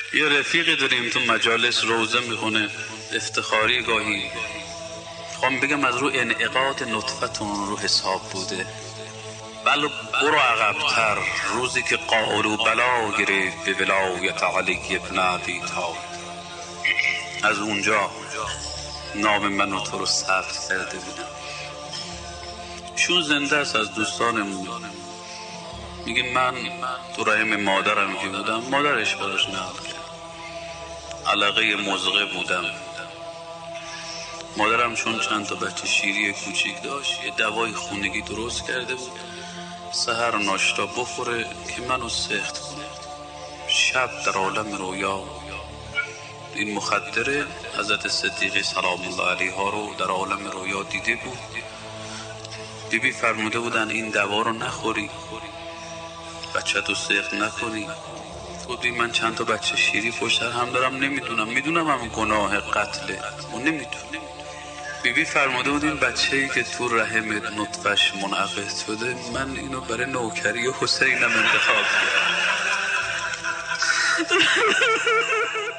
یه رفیقی داریم تو مجالس روزه میخونه افتخاری گاهی، خوام بگم از رو انعقاد نطفتون رو حساب بوده. بله برو عقبتر، روزی که قال و بلا گرفت به ولایت علی ابن ابی طالب، از اونجا نام من و تو رو ثبت کرده بودم. شون زنده است از دوستانمون، میگه من تو رحم مادرم که بودم مادرش براش نقل کرد، علاقه مزغه بودم. مادرم چون چند تا بچه شیری کوچیک داشت یه دوای خونگی درست کرده بود سحر ناشتا بخوره که منو سخت کنه. شب در عالم رویا این مخدر حضرت صدیقه سلام الله علیها رو در عالم رویا دیده بود. بیبی فرموده بودن این دوا رو نخوری، بچه تو سخت نکنی. گفتی من چند تا بچه شیری پشت هم دارم، میدونم هم گناه قتله و نمیتونم. بیبی فرموده بود این بچه‌ای که تو رحم نطفش منعقد شده من اینو برای نوکری و حسینم انتخاب کردم.